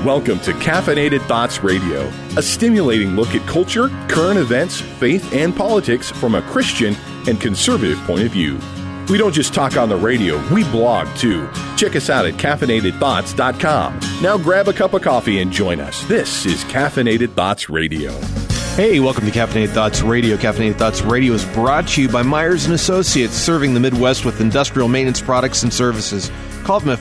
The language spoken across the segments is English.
Welcome to Caffeinated Thoughts Radio, a stimulating look at culture, current events, faith, and politics from a Christian and conservative point of view. We don't just talk on the radio, we blog too. Check us out at caffeinatedthoughts.com. Now grab a cup of coffee and join us. This is Caffeinated Thoughts Radio. Hey, welcome to Caffeinated Thoughts Radio. Caffeinated Thoughts Radio is brought to you by Myers & Associates, serving the Midwest with industrial maintenance products and services. Call them at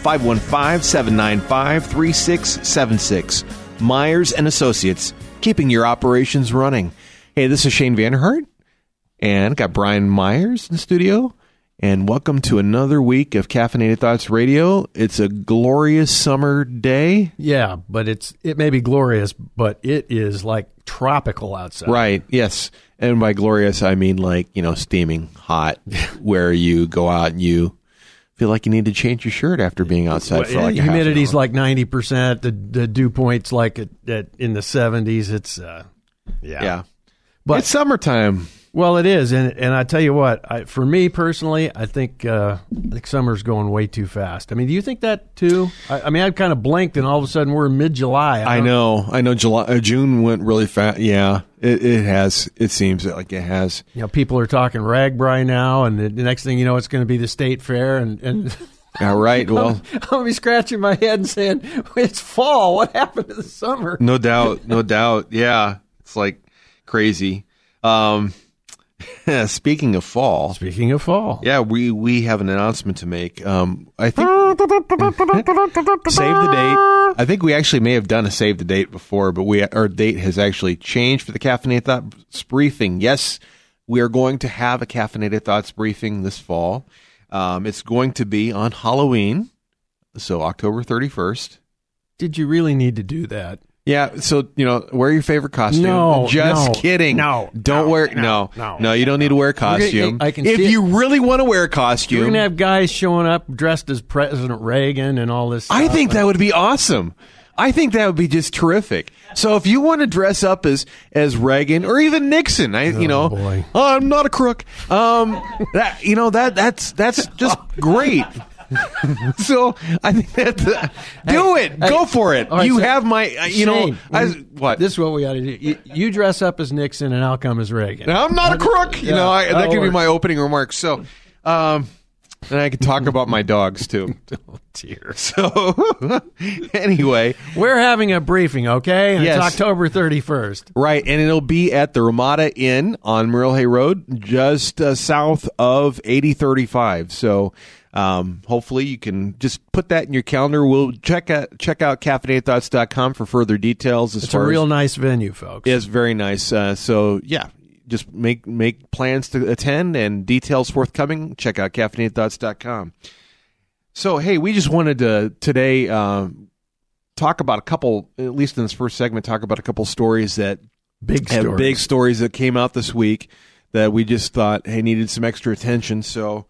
515-795-3676. Myers & Associates, keeping your operations running. Hey, this is Shane Vanderhart, and got Brian Myers in the studio. And welcome to another week of Caffeinated Thoughts Radio. It's a glorious summer day. Yeah, but it may be glorious, but it is like tropical outside. Right, yes. And by glorious, I mean like, steaming hot, where you go out and you feel like you need to change your shirt after being outside for like a humidity's half an hour. like 90%. The dew point's like in the 70s. It's yeah. But it's summertime. Well, it is, and I tell you what, for me personally, I think summer's going way too fast. I mean, do you think that too? I mean, I've kind of blinked, and all of a sudden we're in mid-July. I know. June went really fast. Yeah, it has. It seems like it has. People are talking RAGBRAI now, and the next thing you know, it's going to be the state fair, and all right. Well, I'm going to be scratching my head and saying, "It's fall. What happened to the summer?" No doubt. Yeah, it's like crazy. Speaking of fall. Yeah, we have an announcement to make. I think save the date. I think we actually may have done a save the date before, but our date has actually changed for the Caffeinated Thoughts briefing. Yes, we are going to have a Caffeinated Thoughts briefing this fall. It's going to be on Halloween, so October 31st. Did you really need to do that? Yeah, so, wear your favorite costume. No, kidding. No. You don't need to wear a costume. If you really want to wear a costume. You're going to have guys showing up dressed as President Reagan and all this stuff. I think that would be awesome. I think that would be just terrific. So if you want to dress up as Reagan or even Nixon, boy. I'm not a crook. That's just great. So I think do it. Go for it. Right, have my, Shane, what? This is what we got to do. You dress up as Nixon and I'll come as Reagan. Now, I'm not a crook. That could be my opening remarks. So, and I can talk about my dogs too. Oh dear. So anyway, we're having a briefing, okay? And yes. It's October 31st. Right, and it'll be at the Ramada Inn on Merle Hay Road, just south of 8035. So hopefully you can just put that in your calendar. We'll check out caffeinatedthoughts.com for further details. It's a real nice venue, folks. It's very nice. So yeah, just make plans to attend and details forthcoming. Check out caffeinatedthoughts.com. So hey, we just wanted to today talk about a couple, at least in this first segment, talk about a couple stories that big stories that came out this week that we just thought needed some extra attention. So.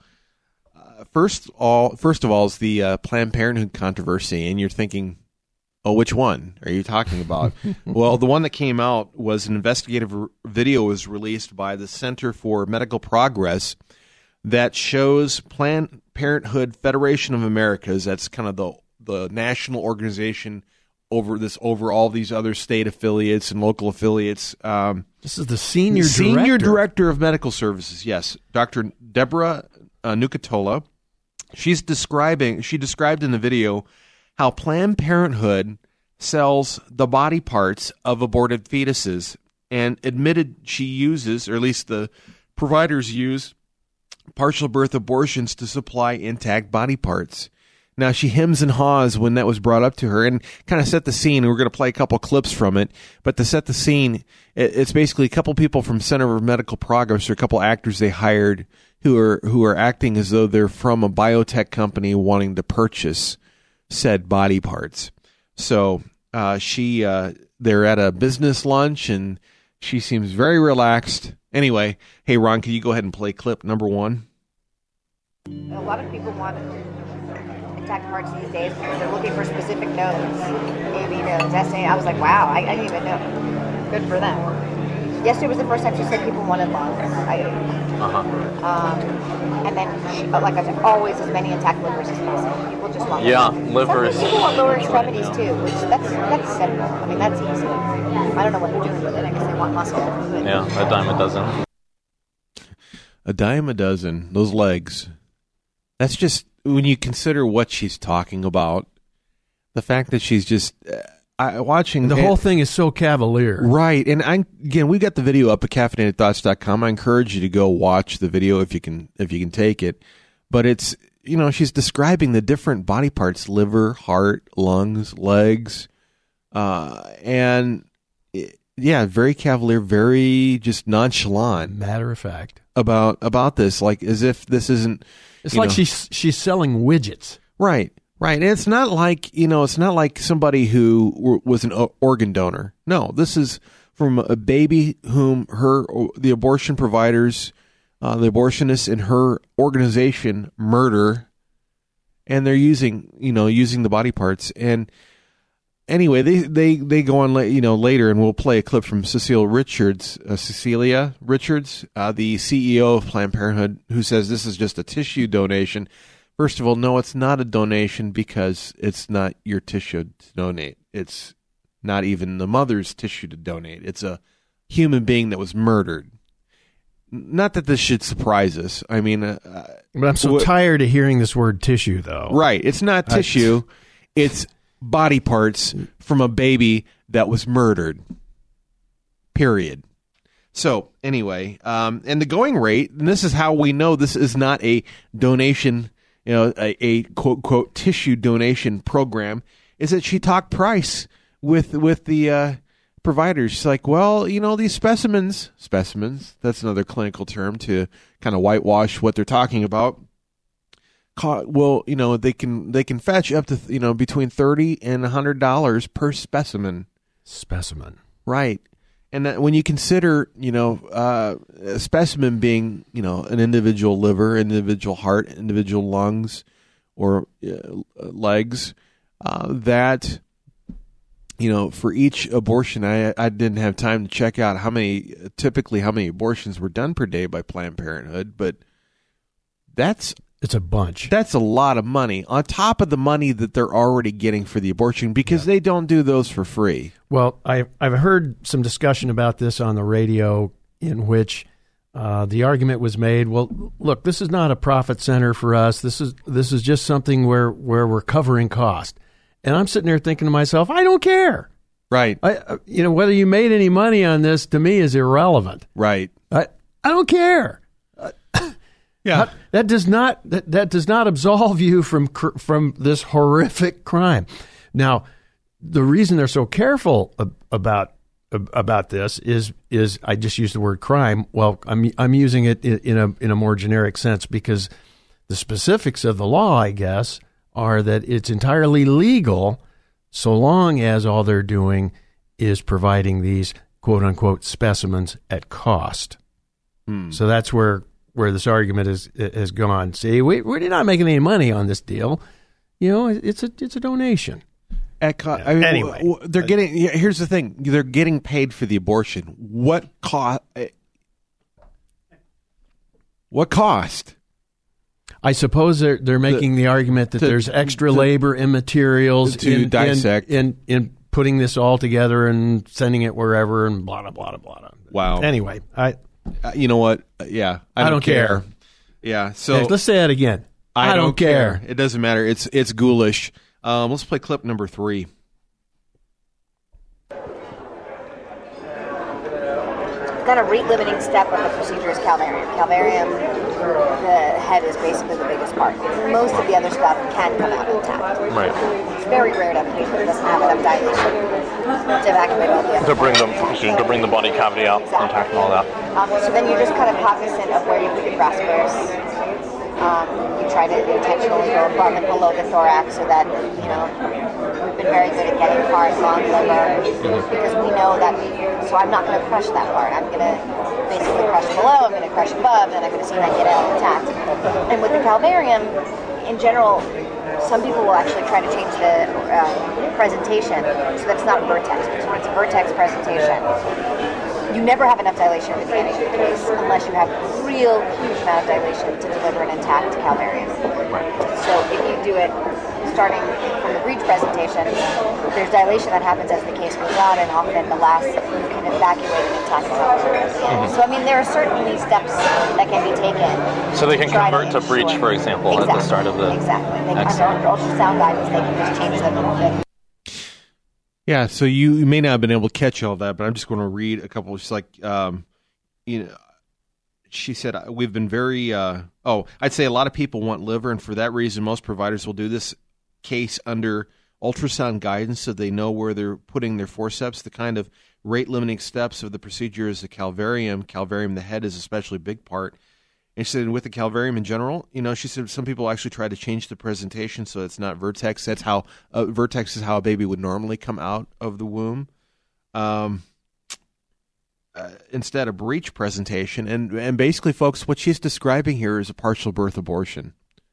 First of all, is the Planned Parenthood controversy, and you're thinking, oh, which one are you talking about? Well, the one that came out was an investigative video was released by the Center for Medical Progress that shows Planned Parenthood Federation of Americas. That's kind of the national organization over all these other state affiliates and local affiliates. This is the senior director of medical services. Yes, Dr. Deborah Nucatola. She described in the video how Planned Parenthood sells the body parts of aborted fetuses and admitted she uses, or at least the providers use, partial birth abortions to supply intact body parts. Now, she hems and haws when that was brought up to her and kind of set the scene. We're going to play a couple clips from it. But to set the scene, it's basically a couple people from Center for Medical Progress, or a couple actors they hired who are acting as though they're from a biotech company wanting to purchase said body parts. So they're at a business lunch, and she seems very relaxed. Anyway, hey, Ron, can you go ahead and play clip number 1? A lot of people want intact parts these days because they're looking for specific nodes. AB nodes, SA. I was like, wow, I didn't even know. Good for them. Yesterday was the first time she said people wanted lungs. And then, like I said, always as many intact livers as possible. People just want liver is. Some people want lower extremities too, which that's simple. I mean, that's easy. I don't know what they're doing with it. I guess they want muscle. But Yeah, a dime a dozen. A dime a dozen. Those legs. That's just, when you consider what she's talking about, the fact that she's just watching. The whole thing is so cavalier. Right. And again, we got the video up at caffeinatedthoughts.com. I encourage you to go watch the video if you can take it. But it's, she's describing the different body parts: liver, heart, lungs, legs. And very cavalier, very just nonchalant. Matter of fact. About this, like as if this isn't. It's like she's selling widgets. Right. Right. And it's not like, it's not like somebody who was an organ donor. No, this is from a baby whom the abortion providers, the abortionists in her organization murder, and they're using the body parts. And anyway, they go on, later, and we'll play a clip from Cecilia Richards, the CEO of Planned Parenthood, who says this is just a tissue donation. First of all, no, it's not a donation because it's not your tissue to donate. It's not even the mother's tissue to donate. It's a human being that was murdered. Not that this should surprise us. I mean, but I'm so tired of hearing this word tissue, though. Right. It's not tissue. It's body parts from a baby that was murdered. Period. So anyway, and the going rate, and this is how we know this is not a donation, a quote, quote, tissue donation program, is that she talked price with the providers. She's like, well, these specimens, that's another clinical term to kind of whitewash what they're talking about. Well, they can fetch up to, between $30 and $100 per specimen. Right. And that when you consider, a specimen being, an individual liver, individual heart, individual lungs, or legs, that, for each abortion, I didn't have time to check out how many abortions were done per day by Planned Parenthood, but it's a bunch. That's a lot of money on top of the money that they're already getting for the abortion, because they don't do those for free. Well, I've heard some discussion about this on the radio in which the argument was made, well, look, this is not a profit center for us. This is just something where we're covering cost. And I'm sitting there thinking to myself, I don't care. Right. Whether you made any money on this to me is irrelevant. Right. I don't care. Yeah, that does not absolve you from this horrific crime. Now, the reason they're so careful about this is I just used the word crime. Well, I'm using it in a more generic sense because the specifics of the law, I guess, are that it's entirely legal so long as all they're doing is providing these quote unquote specimens at cost. So that's where this argument has gone. See, we're not making any money on this deal. It's a donation. Anyway, they're getting. Here's the thing: they're getting paid for the abortion. What cost? What cost? I suppose they're making the argument that there's extra labor and materials to dissect in putting this all together and sending it wherever and blah blah blah blah. Wow. Anyway, you know what? Yeah, I don't care. Yeah. So let's say that again. I don't care. It doesn't matter. It's ghoulish. Let's play clip number 3. Kind of rate-limiting step of the procedure is calvarium. Calvarium, the head is basically the biggest part. Most of the other stuff can come out intact. Right. It's very rare to have a patient that doesn't have enough dilation to evacuate all the other to bring the body cavity out intact and all that. So then you're just kind of cognizant of where you put your graspers. You try to intentionally go above and below the thorax so that, we've been very good at getting hard, long liver because we know that, so I'm not going to crush that part. I'm going to basically crush below, I'm going to crush above, and I'm going to see that get out intact. And with the calvarium, in general, some people will actually try to change the presentation so that it's not vertex. So it's a vertex presentation. you never have enough dilation at the beginning of the case unless you have a real huge amount of dilation to deliver an intact calvarium. So if you do it starting from the breech presentation, there's dilation that happens as the case goes on, and often at the last you can evacuate an intact calvarium. So I mean, there are certainly steps that can be taken. So they can convert to breech, for example, at the start of the... Exactly. They can, under ultrasound guidance, they can just change them a little bit. Yeah, so you may not have been able to catch all that, but I'm just going to read a couple. She's like, she said, we've been very, I'd say a lot of people want liver, and for that reason, most providers will do this case under ultrasound guidance so they know where they're putting their forceps. The kind of rate-limiting steps of the procedure is the calvarium. Calvarium, the head, is especially a big part. And she said, with the calvarium in general, she said some people actually try to change the presentation so it's not vertex. That's how vertex is how a baby would normally come out of the womb, instead of breech presentation. And basically, folks, what she's describing here is a partial birth abortion.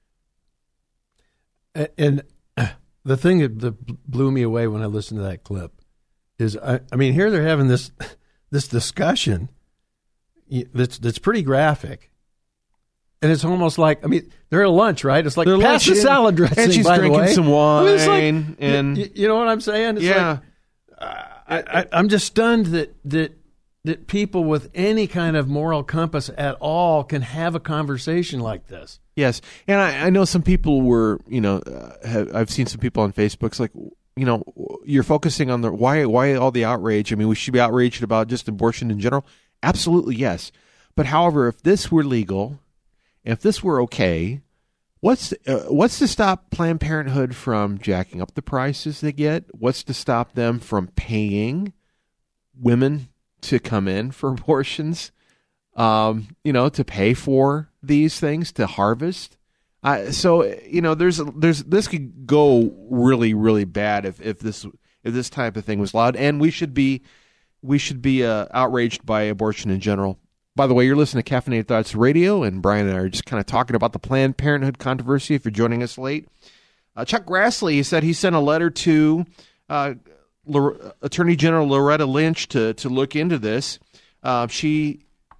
And the thing that blew me away when I listened to that clip is, I mean, here they're having this discussion that's pretty graphic. And it's almost like, I mean, they're at lunch, right? It's like, they're pass the salad dressing, and she's by drinking the way. some wine. I mean, and you know what I'm saying? It's yeah. I'm just stunned that people with any kind of moral compass at all can have a conversation like this. Yes. And I know some people were, I've seen some people on Facebook. It's like, you're focusing on why all the outrage? I mean, we should be outraged about just abortion in general. Absolutely, yes. But however, if this were legal, if this were okay, what's to stop Planned Parenthood from jacking up the prices they get? What's to stop them from paying women to come in for abortions? To pay for these things, to harvest. So this could go really, really bad if this type of thing was allowed, and we should be outraged by abortion in general. By the way, you're listening to Caffeinated Thoughts Radio, and Brian and I are just kind of talking about the Planned Parenthood controversy. If you're joining us late, Chuck Grassley, he said he sent a letter to Attorney General Loretta Lynch to look into this. He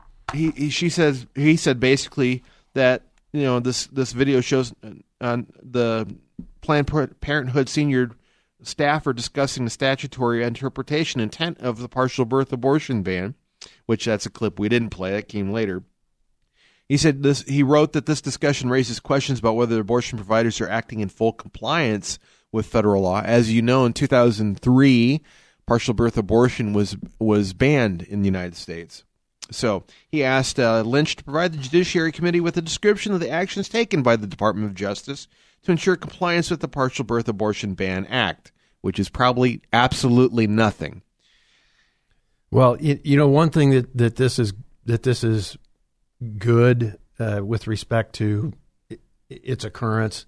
said basically that this video shows the Planned Parenthood senior staff are discussing the statutory interpretation intent of the partial birth abortion ban, which that's a clip we didn't play. That came later. He said he wrote that this discussion raises questions about whether abortion providers are acting in full compliance with federal law. As you know, in 2003, partial birth abortion was banned in the United States. So he asked Lynch to provide the Judiciary Committee with a description of the actions taken by the Department of Justice to ensure compliance with the Partial Birth Abortion Ban Act, which is probably absolutely nothing. Well, one thing that this is good with respect to its occurrence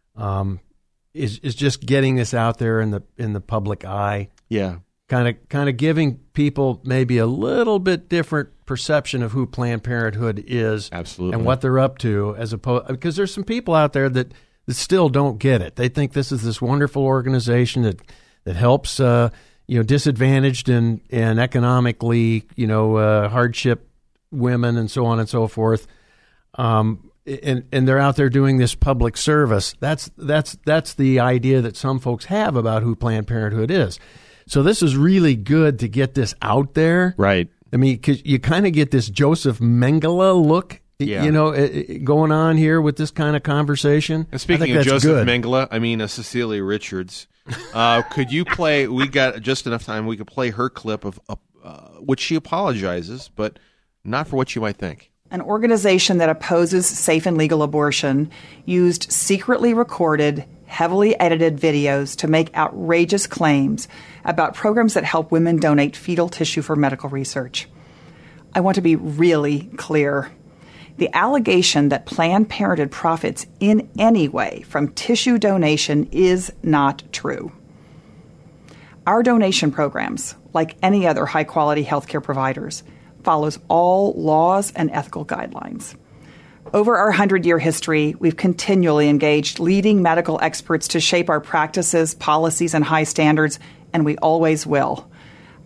is just getting this out there in the public eye. Yeah, kind of giving people maybe a little bit different perception of who Planned Parenthood is, absolutely, and what they're up to, as opposed, because there's some people out there that still don't get it. They think this is this wonderful organization that helps disadvantaged and economically hardship women and so on and so forth. And they're out there doing this public service. That's the idea that some folks have about who Planned Parenthood is. So this is really good to get this out there. Right. I mean, 'cause you kind of get this Joseph Mengele look, going on here with this kind of conversation. And speaking of Joseph Mengele, I mean, Cecilia Richards. Could you play, we got just enough time, we could play her clip of which she apologizes, but not for what you might think. An organization that opposes safe and legal abortion used secretly recorded, heavily edited videos to make outrageous claims about programs that help women donate fetal tissue for medical research. I want to be really clear. The allegation that Planned Parenthood profits in any way from tissue donation is not true. Our donation programs, like any other high-quality healthcare providers, follows all laws and ethical guidelines. Over our 100-year history, we've continually engaged leading medical experts to shape our practices, policies, and high standards, and we always will.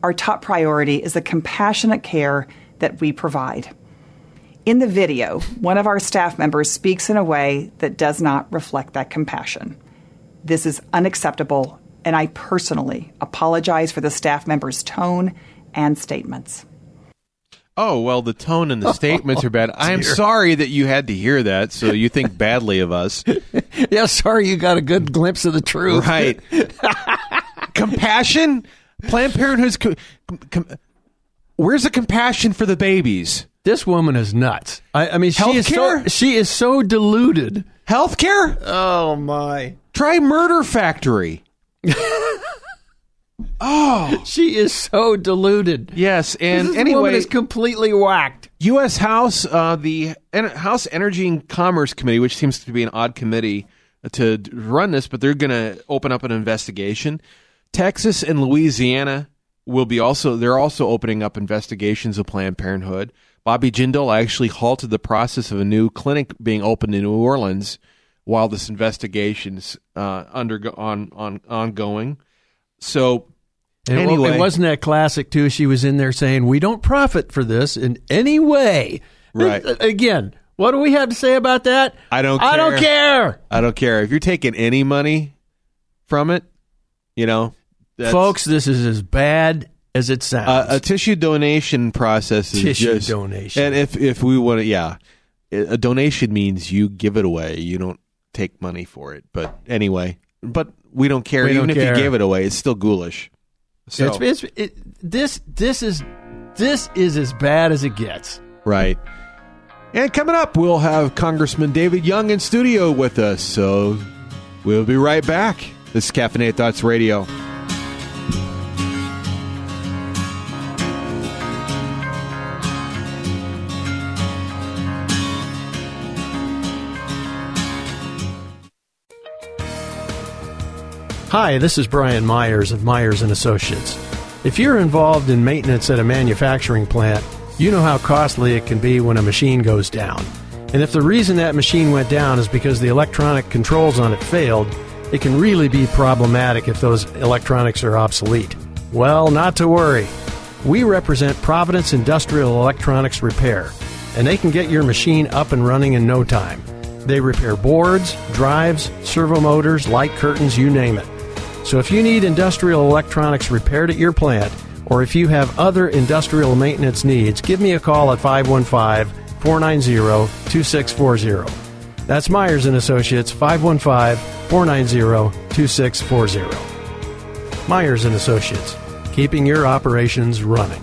our top priority is the compassionate care that we provide. In the video, one of our staff members speaks in a way that does not reflect that compassion. This is unacceptable, and I personally apologize for the staff member's tone and statements. Oh, well, the tone and the statements are bad. I am sorry that you had to hear that, so you think badly of us. Yeah, sorry you got a good glimpse of the truth. Right. Compassion? Planned Parenthood's... where's the compassion for the babies? This woman is nuts. I mean, Healthcare? she is so deluded. Healthcare? Oh, my. Try Murder Factory. Oh, she is so deluded. Yes, and this anyway, woman is completely whacked. U.S. House, the House Energy and Commerce Committee, which seems to be an odd committee to run this, but they're going to open up an investigation. Texas and Louisiana they're also opening up investigations of Planned Parenthood. Bobby Jindal actually halted the process of a new clinic being opened in New Orleans while this investigation's ongoing. So, anyway. And wasn't that classic, too? She was in there saying, we don't profit for this in any way. Right. Again, what do we have to say about that? I don't care. I don't care. I don't care. If you're taking any money from it, folks, this is as bad as it sounds. A tissue donation process is donation. And if we want to, a donation means you give it away. You don't take money for it. But anyway, we don't care. Even if you gave it away, it's still ghoulish. So this is as bad as it gets. Right. And coming up, we'll have Congressman David Young in studio with us. So we'll be right back. This is Caffeinated Thoughts Radio. Hi, this is Brian Myers of Myers & Associates. If you're involved in maintenance at a manufacturing plant, you know how costly it can be when a machine goes down. And if the reason that machine went down is because the electronic controls on it failed, it can really be problematic if those electronics are obsolete. Well, not to worry. We represent Providence Industrial Electronics Repair, and they can get your machine up and running in no time. They repair boards, drives, servo motors, light curtains, you name it. So if you need industrial electronics repaired at your plant, or if you have other industrial maintenance needs, give me a call at 515-490-2640. That's Myers & Associates, 515-490-2640. Myers & Associates, keeping your operations running.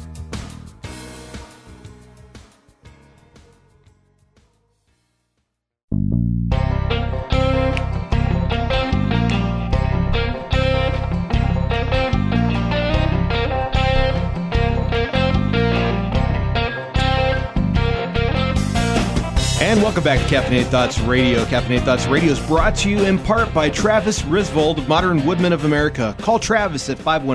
And welcome back to Caffeinated Thoughts Radio. Caffeinated Thoughts Radio is brought to you in part by Travis Risvold of Modern Woodmen of America. Call Travis at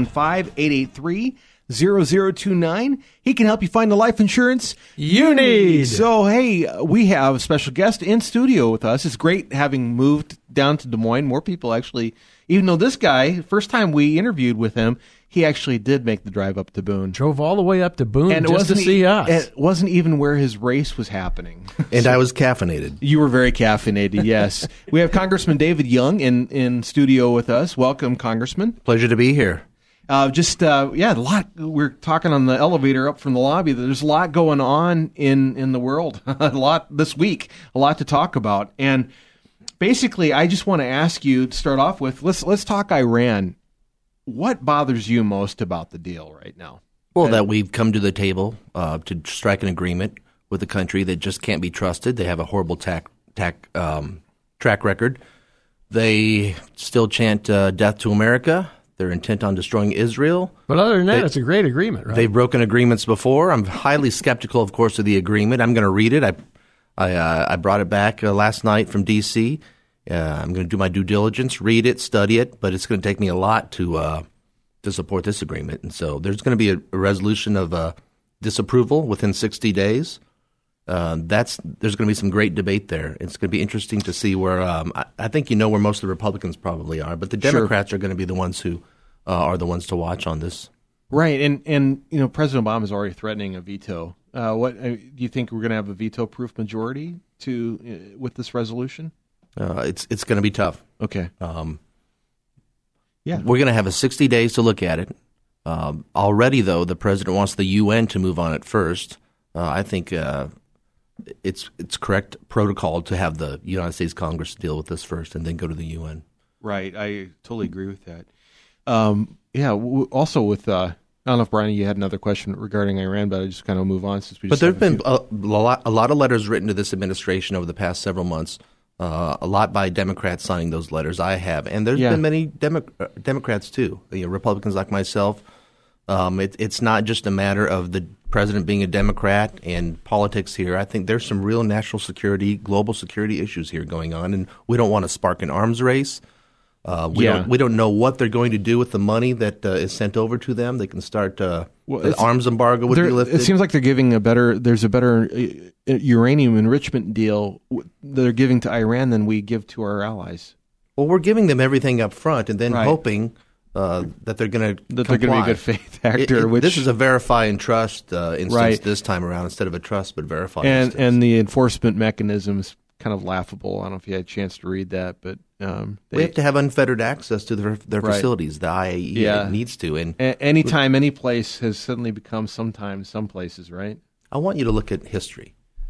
515-883-0029. He can help you find the life insurance you need. So, hey, we have a special guest in studio with us. It's great having moved down to Des Moines. More people actually, even though this guy, first time we interviewed with him, he actually did make the drive up to Boone. Drove all the way up to Boone and just to see us. It wasn't even where his race was happening. And I was caffeinated. You were very caffeinated, yes. We have Congressman David Young in studio with us. Welcome, Congressman. Pleasure to be here. A lot. We're talking on the elevator up from the lobby. There's a lot going on in the world. A lot this week. A lot to talk about. And basically, I just want to ask you to start off with, let's talk Iran. What bothers you most about the deal right now? Well, that we've come to the table to strike an agreement with a country that just can't be trusted. They have a horrible track record. They still chant death to America. They're intent on destroying Israel. But other than that, it's a great agreement, right? They've broken agreements before. I'm highly skeptical, of course, of the agreement. I'm going to read it. I brought it back last night from D.C., I'm going to do my due diligence, read it, study it, but it's going to take me a lot to support this agreement. And so there's going to be a resolution of disapproval within 60 days. There's going to be some great debate there. It's going to be interesting to see where I think you know where most of the Republicans probably are, but the Democrats are going to be the ones who are the ones to watch on this. Right, and President Obama is already threatening a veto. What do you think we're going to have a veto-proof majority with this resolution? It's going to be tough. Okay. We're going to have 60 days to look at it. Already, though, the president wants the UN to move on it first. I think it's correct protocol to have the United States Congress deal with this first and then go to the UN. Right. I totally agree with that. Also with I don't know if, Brian, you had another question regarding Iran, but I just kind of move on since we just. But there have been a lot of letters written to this administration over the past several months. A lot by Democrats signing those letters. I have, and there's been many Democrats too. Republicans like myself. It's not just a matter of the president being a Democrat and politics here. I think there's some real national security, global security issues here going on, and we don't want to spark an arms race. We don't know what they're going to do with the money that is sent over to them. They can start the arms embargo would be lifted. It seems like they're giving there's a better uranium enrichment deal they're giving to Iran than we give to our allies. Well, we're giving them everything up front and then hoping that they're going to they're going to be a good faith actor. This is a verify and trust instance this time around instead of a trust but verify instance. And the enforcement mechanism is kind of laughable. I don't know if you had a chance to read that, but we have to have unfettered access to their facilities. The IAEA needs to. And anytime, any place has suddenly become sometimes some places, right? I want you to look at history.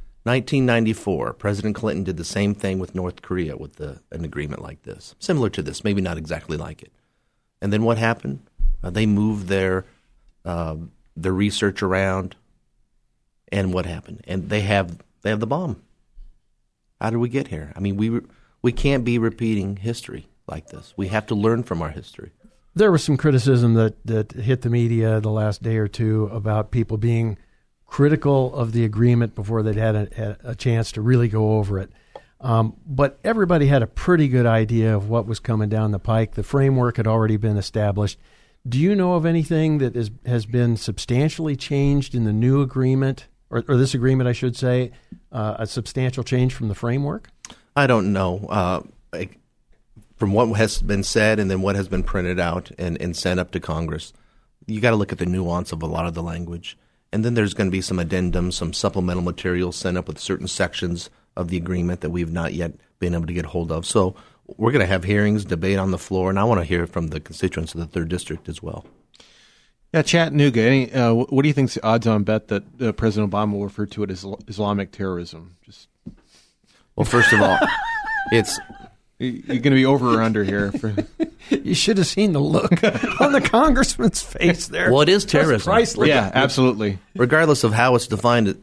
1994, President Clinton did the same thing with North Korea with an agreement like this, similar to this, maybe not exactly like it. And then what happened? They moved their research around, and what happened? And they have the bomb. How did we get here? I mean, we can't be repeating history like this. We have to learn from our history. There was some criticism that hit the media the last day or two about people being critical of the agreement before they'd had a chance to really go over it. But everybody had a pretty good idea of what was coming down the pike. The framework had already been established. Do you know of anything that has been substantially changed in the new agreement, or this agreement, I should say, a substantial change from the framework? I don't know. From what has been said and then what has been printed out and sent up to Congress, you got to look at the nuance of a lot of the language. And then there's going to be some addendums, some supplemental material sent up with certain sections of the agreement that we've not yet been able to get hold of. So we're going to have hearings, debate on the floor, and I want to hear from the constituents of the 3rd District as well. Yeah, Chattanooga, what do you think's the odds-on bet that President Obama will refer to it as Islamic terrorism? Well, first of all, it's... You're going to be over or under here. You should have seen the look on the congressman's face there. Well, it is terrorism. Priceless. Yeah, absolutely. Regardless of how it's defined,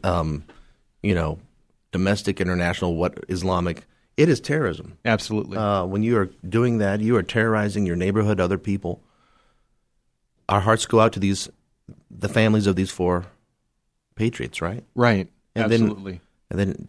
domestic, international, what Islamic, it is terrorism. Absolutely. When you are doing that, you are terrorizing your neighborhood, other people. Our hearts go out to the families of these 4 patriots, right? Right. And absolutely. Then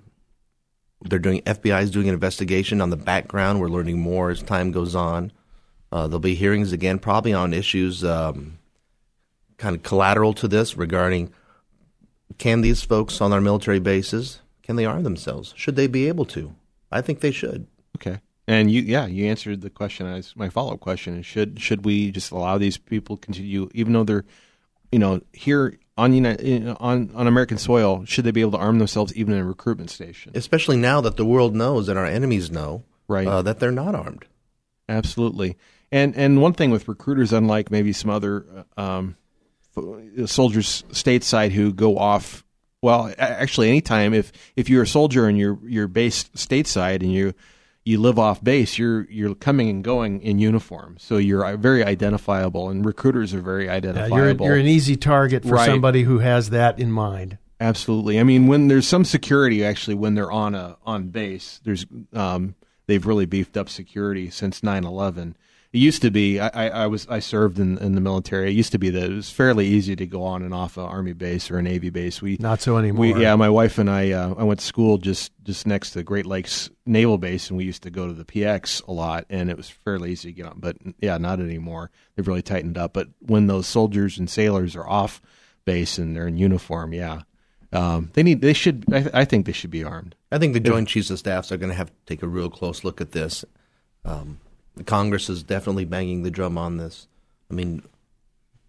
FBI is doing an investigation on the background. We're learning more as time goes on. There'll be hearings again, probably on issues kind of collateral to this regarding, can these folks on our military bases, can they arm themselves? Should they be able to? I think they should. Okay. And you answered the question as my follow-up question is should we just allow these people to continue, even though they're, here on American soil, should they be able to arm themselves even in a recruitment station? Especially now that the world knows and our enemies know that they're not armed. Absolutely. And one thing with recruiters, unlike maybe some other soldiers stateside who go off, well, actually anytime if you're a soldier and you're based stateside and you live off base, you're coming and going in uniform, so you're very identifiable, and recruiters are very identifiable. You're an easy target for somebody who has that in mind. Absolutely. I mean, when there's some security, actually, when they're on base, there's they've really beefed up security since 9/11. It used to be I served in the military. It used to be that it was fairly easy to go on and off an Army base or a Navy base. Not so anymore. My wife and I went to school just next to Great Lakes Naval Base, and we used to go to the PX a lot, and it was fairly easy to get on. But not anymore. They've really tightened up. But when those soldiers and sailors are off base and they're in uniform, I think they should be armed. I think the Joint Chiefs of Staffs are going to have to take a real close look at this. The Congress is definitely banging the drum on this. I mean,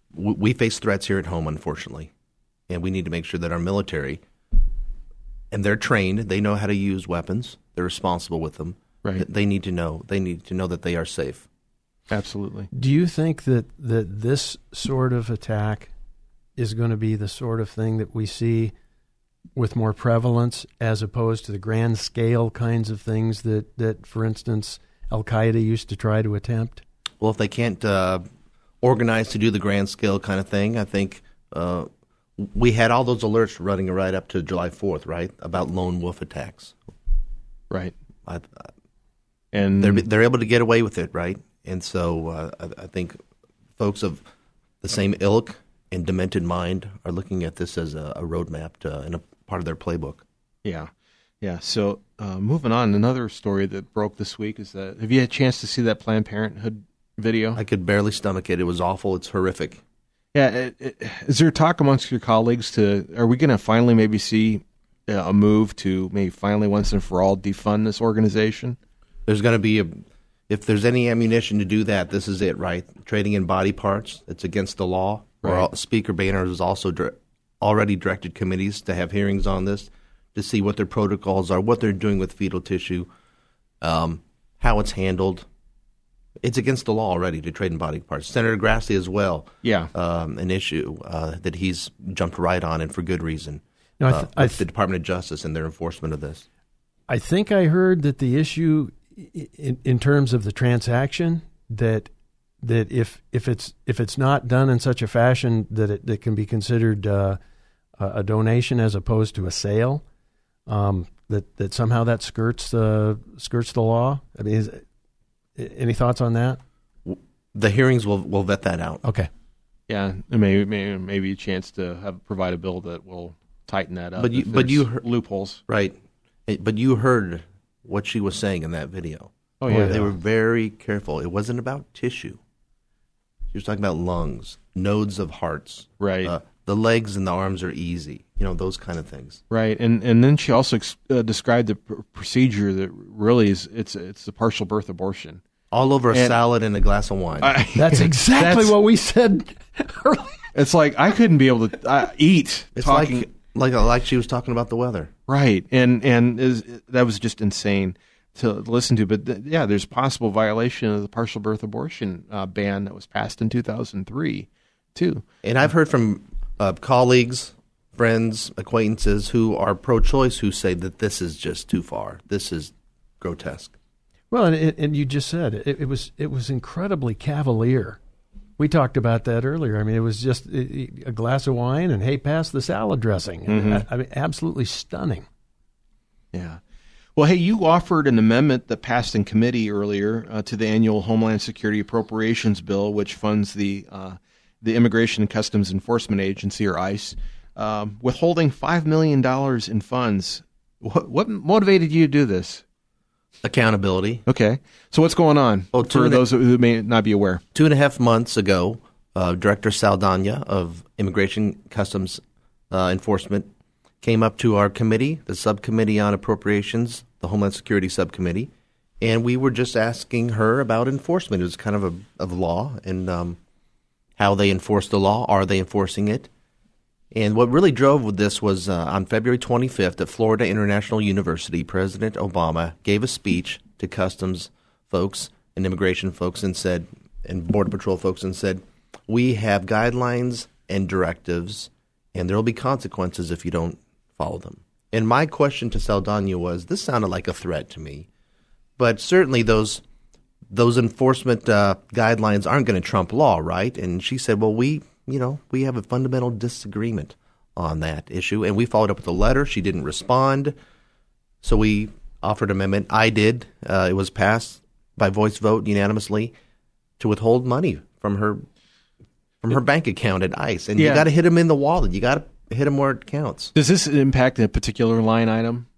we face threats here at home, unfortunately, and we need to make sure that our military, and they're trained, they know how to use weapons, they're responsible with them. Right. They need to know that they are safe. Absolutely. Do you think that this sort of attack is going to be the sort of thing that we see with more prevalence as opposed to the grand scale kinds of things that for instance, Al-Qaeda used to try to attempt? Well, if they can't organize to do the grand scale kind of thing, I think we had all those alerts running right up to July 4th, right, about lone wolf attacks. Right. And they're able to get away with it, right? And so I think folks of the same ilk and demented mind are looking at this as a roadmap and a part of their playbook. Yeah. Yeah. So moving on, another story that broke this week is that, have you had a chance to see that Planned Parenthood video? I could barely stomach it. It was awful. It's horrific. Yeah. Is there talk amongst your colleagues are we going to finally maybe see a move to maybe finally once and for all defund this organization? There's going to be if there's any ammunition to do that, this is it, right? Trading in body parts, it's against the law. Right. Speaker Boehner has also already directed committees to have hearings on this to see what their protocols are, what they're doing with fetal tissue, how it's handled. It's against the law already to trade in body parts. Senator Grassley as well. Yeah. An issue that he's jumped right on, and for good reason. No, with the Department of Justice and their enforcement of this. I think I heard that the issue in terms of the transaction that if it's not done in such a fashion that it can be considered a donation as opposed to a sale, that somehow that skirts the law. I mean, any thoughts on that? The hearings will vet that out. Okay. Yeah, maybe a chance to provide a bill that will tighten that up. But you heard, loopholes, right? But you heard what she was saying in that video. Oh yeah, they were very careful. It wasn't about tissue. She was talking about lungs, nodes of hearts. Right. The legs and the arms are easy. Those kind of things. Right, and then she also described the procedure that really is it's a partial birth abortion. All over a salad and a glass of wine. That's exactly what we said earlier. It's like I couldn't be able to eat. It's talking, like she was talking about the weather. Right, and that was just insane to listen to. But there's possible violation of the partial birth abortion ban that was passed in 2003, too. And I've heard from colleagues, friends, acquaintances who are pro-choice who say that this is just too far. This is grotesque. Well, and you just said it was incredibly cavalier. We talked about that earlier. I mean, it was just a glass of wine and, hey, pass the salad dressing. Mm-hmm. I mean, absolutely stunning. Yeah. Well, hey, you offered an amendment that passed in committee earlier to the annual Homeland Security Appropriations Bill, which funds the Immigration and Customs Enforcement Agency, or ICE, withholding $5 million in funds. What motivated you to do this? Accountability. Okay. So what's going on for those who may not be aware? 2.5 months ago, Director Saldana of Immigration Customs Enforcement came up to our committee, the Subcommittee on Appropriations, the Homeland Security Subcommittee, and we were just asking her about enforcement. It was kind of law and how they enforce the law. Are they enforcing it? And what really drove with this was on February 25th at Florida International University, President Obama gave a speech to customs folks and immigration folks and Border Patrol folks and said, we have guidelines and directives, and there will be consequences if you don't follow them. And my question to Saldana was, this sounded like a threat to me, but certainly those enforcement guidelines aren't going to trump law, right? And she said, well, we have a fundamental disagreement on that issue. And we followed up with a letter. She didn't respond. So we offered an amendment. I did. It was passed by voice vote unanimously to withhold money from her bank account at ICE. And you got to hit them in the wallet. You got to hit them where it counts. Does this impact a particular line item?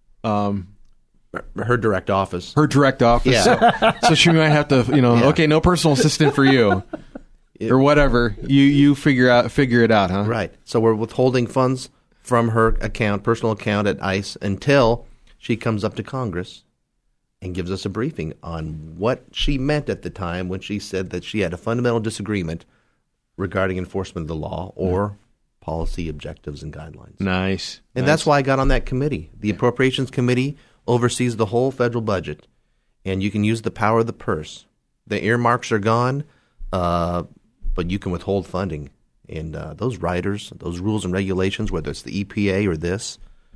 Her direct office. Her direct office. Yeah. So she might have to, okay, no personal assistant for you. Or whatever, you figure it out, huh? Right. So we're withholding funds from her personal account at ICE, until she comes up to Congress and gives us a briefing on what she meant at the time when she said that she had a fundamental disagreement regarding enforcement of the law or policy objectives and guidelines. Nice. And that's why I got on that committee. The Appropriations Committee oversees the whole federal budget, and you can use the power of the purse. The earmarks are gone, but you can withhold funding. And those riders, those rules and regulations, whether it's the EPA or this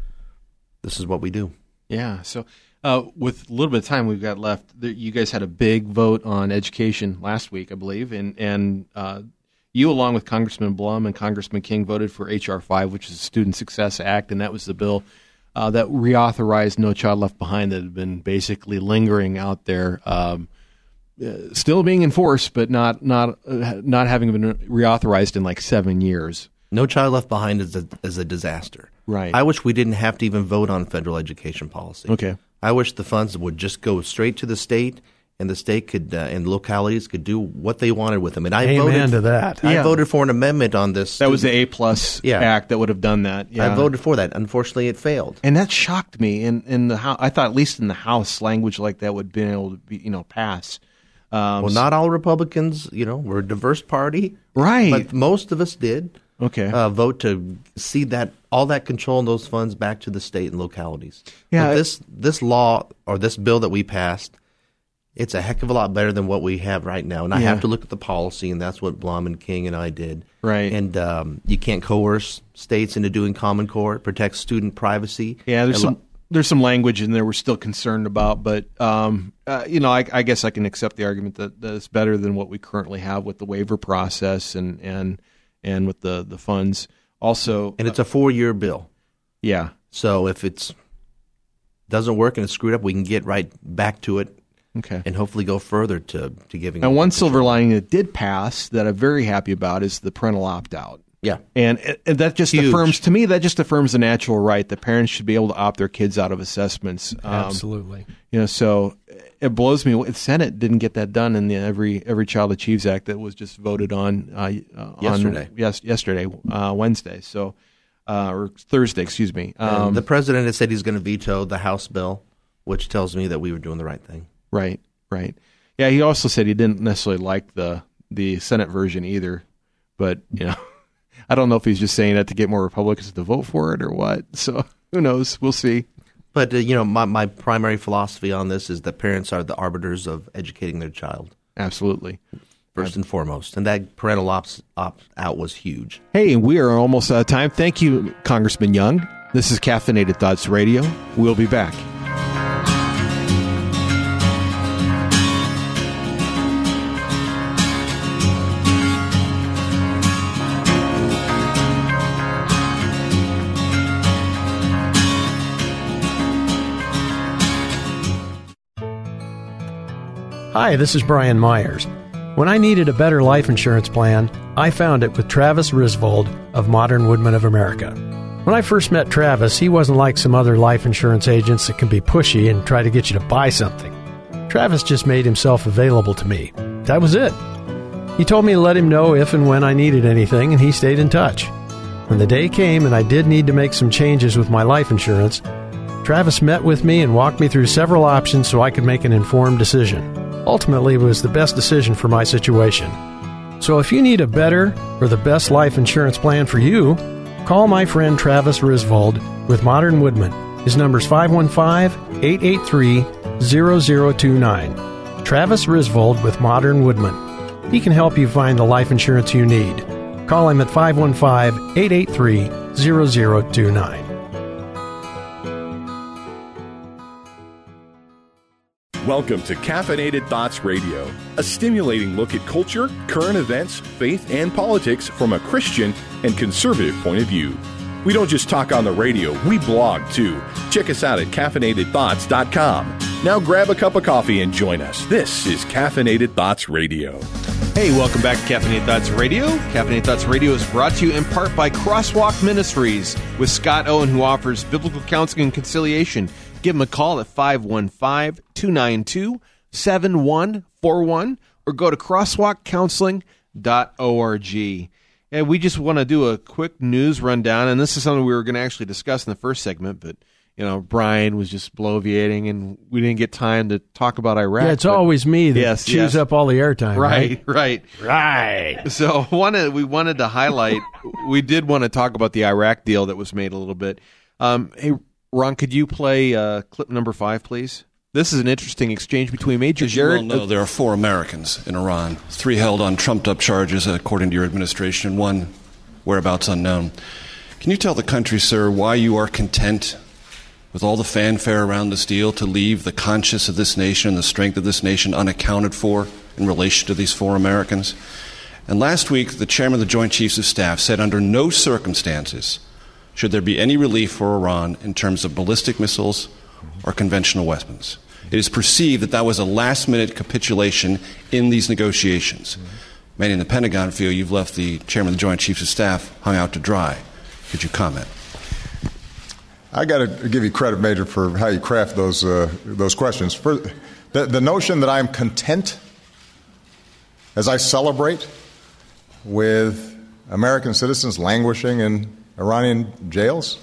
is what we do. Yeah. So with a little bit of time we've got left, you guys had a big vote on education last week, I believe, and you, along with Congressman Blum and Congressman King, voted for H.R. 5, which is the Student Success Act, and that was the bill that reauthorized No Child Left Behind that had been basically lingering out there, still being enforced, but not having been reauthorized in like 7 years. No Child Left Behind is a disaster. Right. I wish we didn't have to even vote on federal education policy. Okay. I wish the funds would just go straight to the state, and the state could and localities could do what they wanted with them. And I Amen to that. I voted for an amendment on this. That was the A-plus Act that would have done that. Yeah. I voted for that. Unfortunately, it failed. And that shocked me. In the House, I thought at least in the House, language like that would be able to be, pass. Well, not all Republicans, we're a diverse party. Right. But most of us did. Okay. Vote to see that all that control and those funds back to the state and localities. Yeah. But this law or this bill that we passed, it's a heck of a lot better than what we have right now. And I have to look at the policy, and that's what Blum and King and I did. Right. And you can't coerce states into doing Common Core. It protects student privacy. Yeah, there's some language in there we're still concerned about, but I guess I can accept the argument that it's better than what we currently have with the waiver process and with the funds. Also, and it's a 4-year bill. Yeah. So if it doesn't work and it's screwed up, we can get right back to it. Okay. And hopefully go further to giving. And one silver lining that did pass that I'm very happy about is the parental opt-out. Yeah. And that just affirms the natural right that parents should be able to opt their kids out of assessments. Absolutely. So it blows me. The Senate didn't get that done in the Every Child Achieves Act that was just voted on yesterday. Yesterday, Wednesday. So or Thursday, excuse me. The president has said he's going to veto the House bill, which tells me that we were doing the right thing. Right. Yeah, he also said he didn't necessarily like the Senate version either, but I don't know if he's just saying that to get more Republicans to vote for it or what. So who knows? We'll see. But my primary philosophy on this is that parents are the arbiters of educating their child. Absolutely. First and foremost, and that parental opt-out was huge. Hey, we are almost out of time. Thank you, Congressman Young. This is Caffeinated Thoughts Radio. We'll be back. Hi, this is Brian Myers. When I needed a better life insurance plan, I found it with Travis Risvold of Modern Woodmen of America. When I first met Travis, he wasn't like some other life insurance agents that can be pushy and try to get you to buy something. Travis just made himself available to me. That was it. He told me to let him know if and when I needed anything, and he stayed in touch. When the day came and I did need to make some changes with my life insurance, Travis met with me and walked me through several options so I could make an informed decision. Ultimately, it was the best decision for my situation. So if you need a better or the best life insurance plan for you, call my friend Travis Risvold with Modern Woodmen. His number's 515-883-0029. Travis Risvold with Modern Woodmen. He can help you find the life insurance you need. Call him at 515-883-0029. Welcome to Caffeinated Thoughts Radio, a stimulating look at culture, current events, faith, and politics from a Christian and conservative point of view. We don't just talk on the radio, we blog too. Check us out at caffeinatedthoughts.com. Now grab a cup of coffee and join us. This is Caffeinated Thoughts Radio. Hey, welcome back to Caffeinated Thoughts Radio. Caffeinated Thoughts Radio is brought to you in part by Crosswalk Ministries with Scott Owen, who offers biblical counseling and conciliation. Give him a call at 515-292-7141 or go to crosswalkcounseling.org. And we just want to do a quick news rundown, and this is something we were going to actually discuss in the first segment, but Brian was just bloviating, and we didn't get time to talk about Iraq. Yeah, it's always me that chews up all the airtime. Right. So we wanted to highlight. We did want to talk about the Iraq deal that was made a little bit. Hey, Ron, could you play clip number 5, please? This is an interesting exchange between Major Garrett. As you well know, there are 4 Americans in Iran, 3 held on trumped-up charges, according to your administration, and 1 whereabouts unknown. Can you tell the country, sir, why you are content with all the fanfare around this deal to leave the conscience of this nation and the strength of this nation unaccounted for in relation to these 4 Americans? And last week, the chairman of the Joint Chiefs of Staff said under no circumstances should there be any relief for Iran in terms of ballistic missiles or conventional weapons. It is perceived that that was a last-minute capitulation in these negotiations. Many in the Pentagon feel you've left the chairman of the Joint Chiefs of Staff hung out to dry. Could you comment? I got to give you credit, Major, for how you craft those questions. For the notion that I'm content as I celebrate with American citizens languishing in Iranian jails,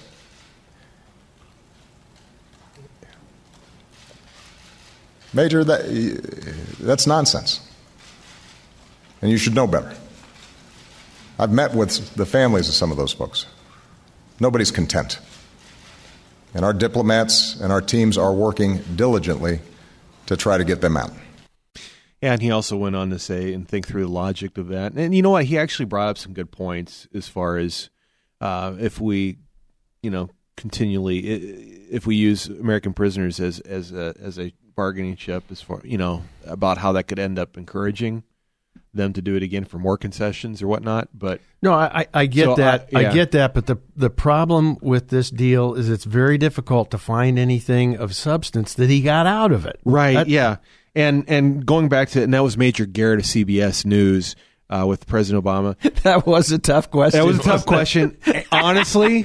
Major, that's nonsense. And you should know better. I've met with the families of some of those folks. Nobody's content. And our diplomats and our teams are working diligently to try to get them out. Yeah, and he also went on to say and think through the logic of that. And you know what? He actually brought up some good points as far as if we, continually, if we use American prisoners as a bargaining chip, as far about how that could end up encouraging them to do it again for more concessions or whatnot. But no, I get that. I get that. But the problem with this deal is it's very difficult to find anything of substance that he got out of it. Right. Yeah. And going back to, and that was Major Garrett of CBS News with President Obama. That was a tough question. That was a tough question. Honestly,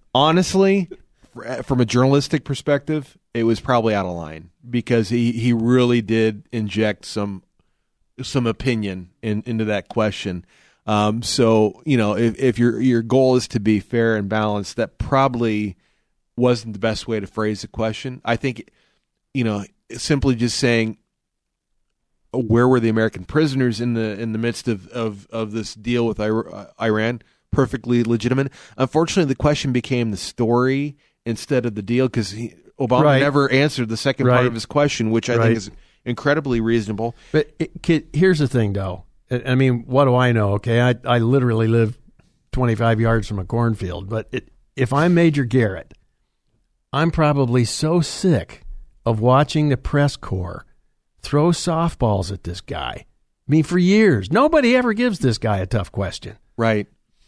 from a journalistic perspective, it was probably out of line because he really did inject some opinion into that question. So if your goal is to be fair and balanced, that probably wasn't the best way to phrase the question. I think simply just saying where were the American prisoners in the midst of this deal with Iran, perfectly legitimate. Unfortunately, the question became the story instead of the deal because Obama never answered the second part of his question, which I think is incredibly reasonable. But here's the thing, though. I mean, what do I know? Okay, I literally live 25 yards from a cornfield. But if I'm Major Garrett, I'm probably so sick of watching the press corps throw softballs at this guy. I mean, for years, nobody ever gives this guy a tough question. Right.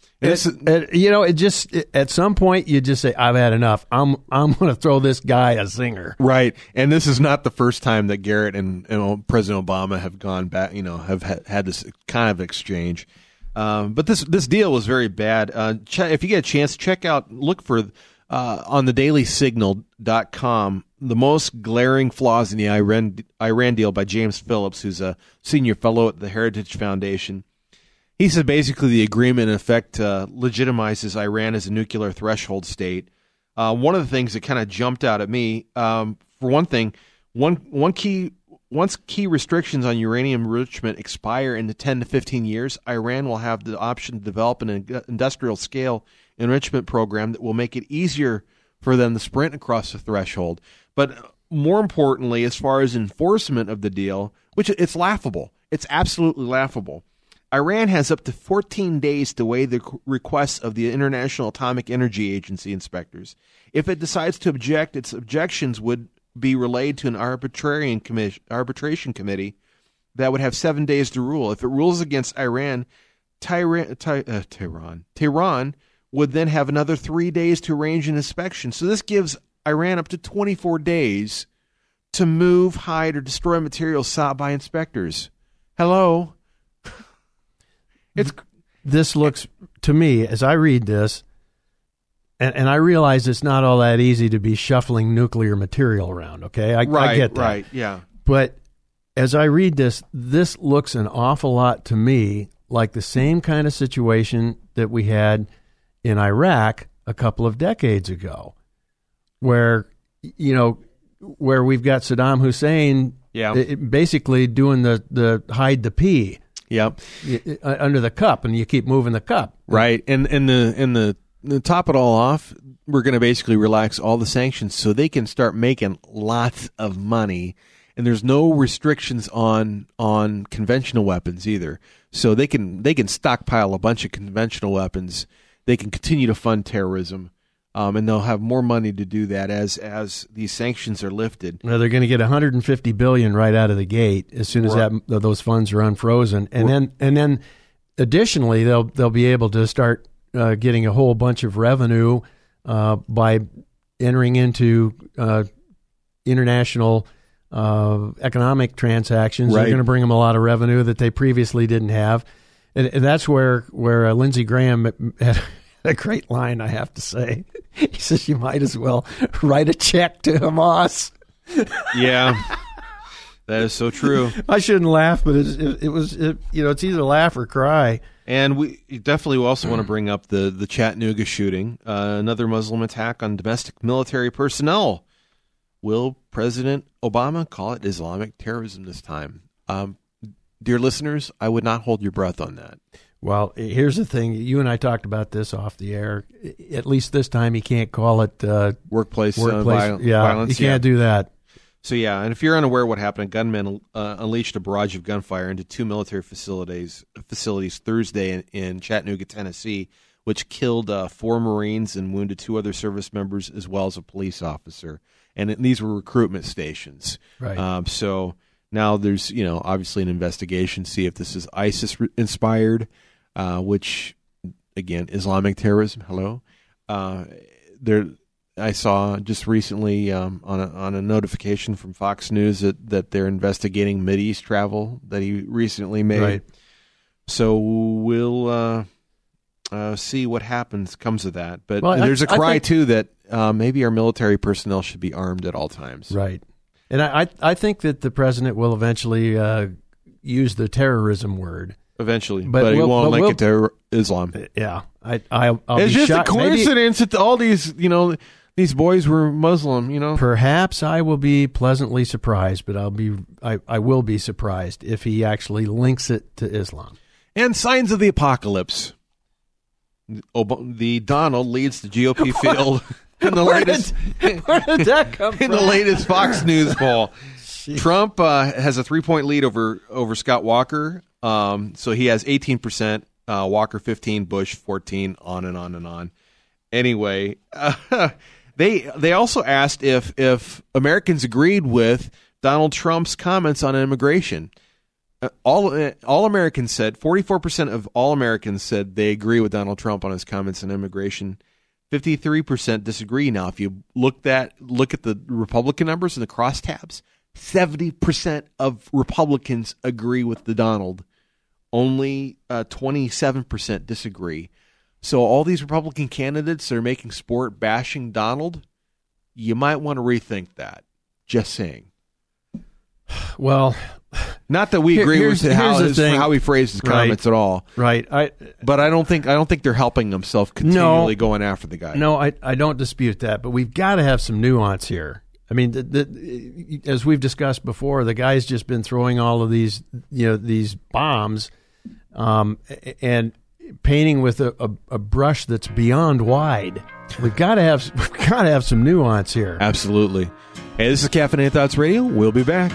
It just at some point you just say, I've had enough. I'm going to throw this guy a zinger. Right. And this is not the first time that Garrett and President Obama have gone back, have had this kind of exchange. But this deal was very bad. If you get a chance, look for on thedailysignal.com the most glaring flaws in the Iran deal by James Phillips, who's a senior fellow at the Heritage Foundation. He said basically the agreement, in effect, legitimizes Iran as a nuclear threshold state. One of the things that kind of jumped out at me, for one thing, once key restrictions on uranium enrichment expire in the 10 to 15 years, Iran will have the option to develop an industrial-scale enrichment program that will make it easier for them to sprint across the threshold. But more importantly, as far as enforcement of the deal, which it's laughable. It's absolutely laughable. Iran has up to 14 days to weigh the requests of the International Atomic Energy Agency inspectors. If it decides to object, its objections would be relayed to an arbitration committee that would have 7 days to rule. If it rules against Iran, Tehran would then have another 3 days to arrange an inspection. So this gives Iran up to 24 days to move, hide, or destroy materials sought by inspectors. Hello? This looks, to me, as I read this, and I realize it's not all that easy to be shuffling nuclear material around, okay? I get that. Right, yeah. But as I read this looks an awful lot to me like the same kind of situation that we had in Iraq a couple of decades ago, where we've got Saddam Hussein basically doing the hide the pee. Yep. Under the cup, and you keep moving the cup. Right. And the top it all off, we're going to basically relax all the sanctions so they can start making lots of money. And there's no restrictions on conventional weapons either. So they can stockpile a bunch of conventional weapons. They can continue to fund terrorism. And they'll have more money to do that as these sanctions are lifted. Well, they're going to get $150 billion right out of the gate as soon as those funds are unfrozen, and then additionally they'll be able to start getting a whole bunch of revenue by entering into international economic transactions. Right. They're going to bring them a lot of revenue that they previously didn't have, and that's where Lindsey Graham had a great line, I have to say. He says you might as well write a check to Hamas. Yeah, that is so true. I shouldn't laugh, but it's either laugh or cry. And we definitely also want to bring up the Chattanooga shooting, another Muslim attack on domestic military personnel. Will President Obama call it Islamic terrorism this time? Dear listeners, I would not hold your breath on that. Well, here's the thing. You and I talked about this off the air. At least this time, he can't call it workplace violence. He can't do that. So, yeah, and if you're unaware what happened, a gunman unleashed a barrage of gunfire into two military facilities Thursday in Chattanooga, Tennessee, which killed 4 Marines and wounded 2 other service members as well as a police officer. And these were recruitment stations. Right. So now there's, obviously an investigation to see if this is ISIS-inspired. Which, again, Islamic terrorism. Hello, I saw just recently on a notification from Fox News that they're investigating Mideast travel that he recently made. Right. So we'll see what comes of that. But well, there's a cry think, too that maybe our military personnel should be armed at all times. Right. And I think that the president will eventually use the terrorism word. Eventually, but he won't link it to Islam. Yeah, I'll it's be just shocked. a coincidence that all these, these boys were Muslim. Perhaps I will be pleasantly surprised, but I will be surprised if he actually links it to Islam. And signs of the apocalypse. The Donald leads the GOP field in the latest. Where did that come from? In the latest Fox News poll, Trump has a 3-point lead over Scott Walker. So he has 18%, Walker 15%, Bush 14%, on and on and on. Anyway, they also asked if Americans agreed with Donald Trump's comments on immigration. All Americans said, 44% of all Americans said they agree with Donald Trump on his comments on immigration. 53% disagree. Now, if you look at the Republican numbers and the crosstabs, 70% of Republicans agree with the Donald. Only 27% disagree. So all these Republican candidates that are making sport bashing Donald, you might want to rethink that. Just saying. Well, not that we agree with how he phrased his comments at all. Right. But I don't think they're helping themselves continually going after the guy. No, I don't dispute that. But we've got to have some nuance here. I mean, as we've discussed before, the guy's just been throwing all of these bombs. And painting with a brush that's beyond wide. We've got to have some nuance here. Absolutely. Hey, this is Caffeinated Thoughts Radio. We'll be back.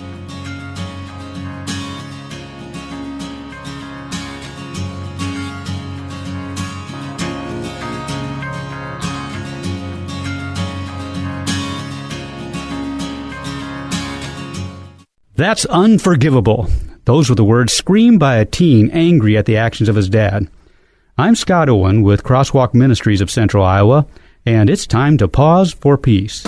That's unforgivable. Those were the words screamed by a teen angry at the actions of his dad. I'm Scott Owen with Crosswalk Ministries of Central Iowa, and it's time to pause for peace.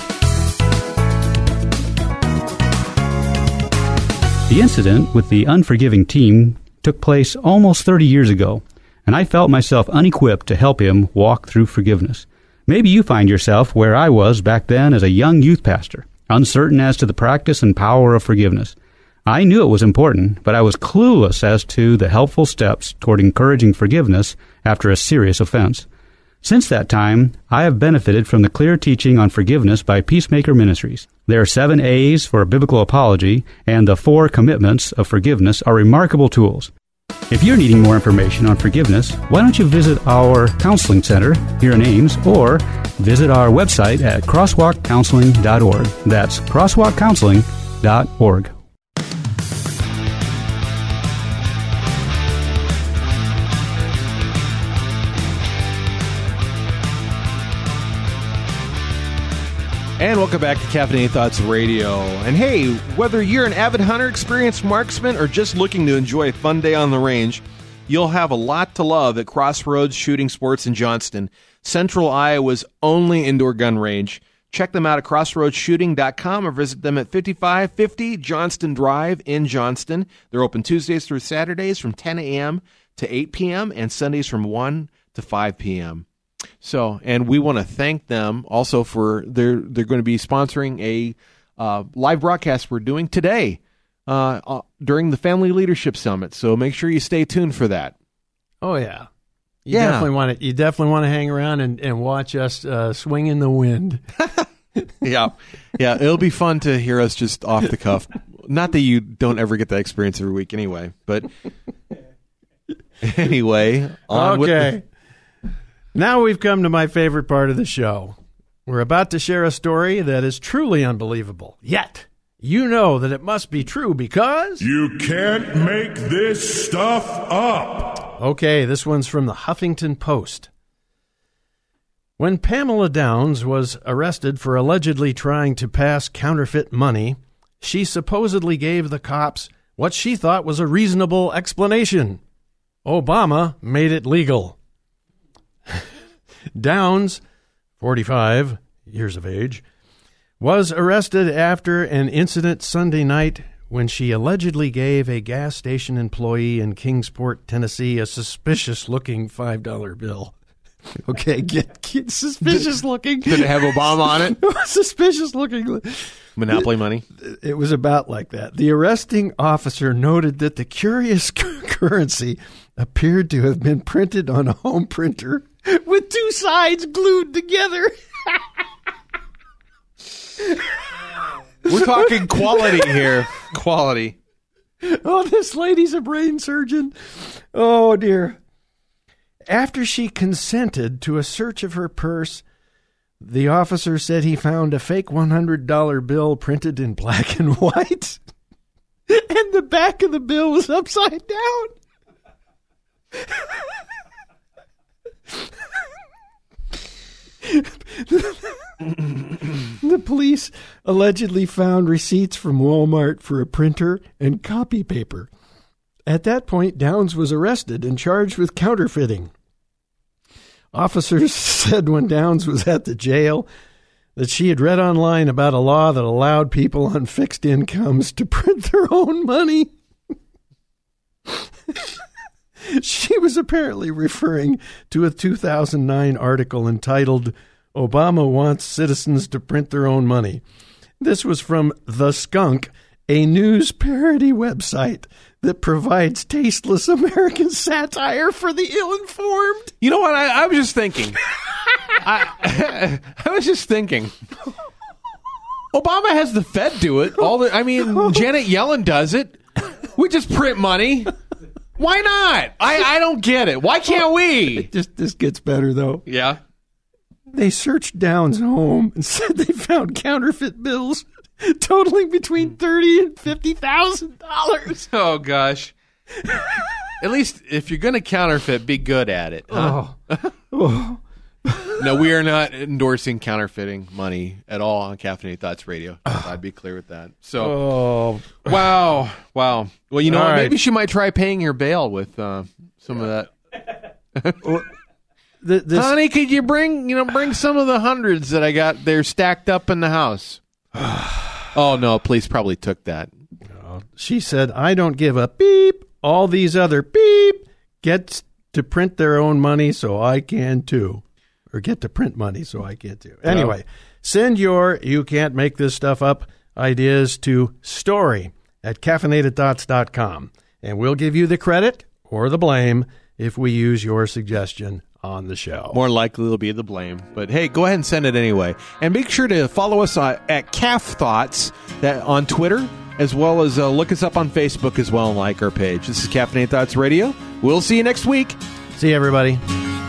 The incident with the unforgiving teen took place almost 30 years ago, and I felt myself unequipped to help him walk through forgiveness. Maybe you find yourself where I was back then as a young youth pastor, uncertain as to the practice and power of forgiveness. I knew it was important, but I was clueless as to the helpful steps toward encouraging forgiveness after a serious offense. Since that time, I have benefited from the clear teaching on forgiveness by Peacemaker Ministries. Their 7 A's for biblical apology and the 4 commitments of forgiveness are remarkable tools. If you're needing more information on forgiveness, why don't you visit our counseling center here in Ames or visit our website at crosswalkcounseling.org. That's crosswalkcounseling.org. And welcome back to Caffeinated Thoughts Radio. And hey, whether you're an avid hunter, experienced marksman, or just looking to enjoy a fun day on the range, you'll have a lot to love at Crossroads Shooting Sports in Johnston, Central Iowa's only indoor gun range. Check them out at crossroadsshooting.com or visit them at 5550 Johnston Drive in Johnston. They're open Tuesdays through Saturdays from 10 a.m. to 8 p.m. and Sundays from 1 to 5 p.m. So, and we want to thank them also for they're going to be sponsoring a live broadcast we're doing today during the Family Leadership Summit. So make sure you stay tuned for that. Oh yeah, you definitely want to hang around and watch us swing in the wind. yeah, it'll be fun to hear us just off the cuff. Not that you don't ever get that experience every week, anyway. But anyway, okay. Now we've come to my favorite part of the show. We're about to share a story that is truly unbelievable. Yet, you know that it must be true because... You can't make this stuff up. Okay, this one's from the Huffington Post. When Pamela Downs was arrested for allegedly trying to pass counterfeit money, she supposedly gave the cops what she thought was a reasonable explanation. Obama made it legal. Downs, 45 years of age, was arrested after an incident Sunday night when she allegedly gave a gas station employee in Kingsport, Tennessee, a suspicious-looking $5 bill. Okay, get suspicious-looking. Did it have Obama on it? Suspicious-looking. Monopoly money? It was about like that. The arresting officer noted that the curious currency appeared to have been printed on a home printer with 2 sides glued together. We're talking quality here. Quality. Oh, this lady's a brain surgeon. Oh, dear. After she consented to a search of her purse, the officer said he found a fake $100 bill printed in black and white. And the back of the bill was upside down. The police allegedly found receipts from Walmart for a printer and copy paper. At that point, Downs was arrested and charged with counterfeiting. Officers said when Downs was at the jail that she had read online about a law that allowed people on fixed incomes to print their own money. She was apparently referring to a 2009 article entitled, "Obama Wants Citizens to Print Their Own Money." This was from The Skunk, a news parody website that provides tasteless American satire for the ill-informed. You know what? I was just thinking. I was just thinking. Obama has the Fed do it. Janet Yellen does it. We just print money. Why not? I don't get it. Why can't we? This gets better, though. Yeah. They searched Downs' home and said they found counterfeit bills totaling between $30,000 and $50,000. Oh, gosh. At least if you're going to counterfeit, be good at it. Huh? Oh. No, we are not endorsing counterfeiting money at all on Caffeinated Thoughts Radio. I'd be clear with that. So, wow. Well, you know what? Right. Maybe she might try paying your bail with some of that. Honey, could you bring some of the hundreds that I got there stacked up in the house? Oh, no, police probably took that. She said, "I don't give a beep. All these other beep gets to print their own money, so I can too." Or get to print money, so I can too. Anyway, send your "you can't make this stuff up" ideas to story@caffeinatedthoughts.com, and we'll give you the credit or the blame if we use your suggestion on the show. More likely they'll be the blame. But hey, go ahead and send it anyway. And make sure to follow us at Calf Thoughts on Twitter, as well as look us up on Facebook as well and like our page. This is Caffeinated Thoughts Radio. We'll see you next week. See you, everybody.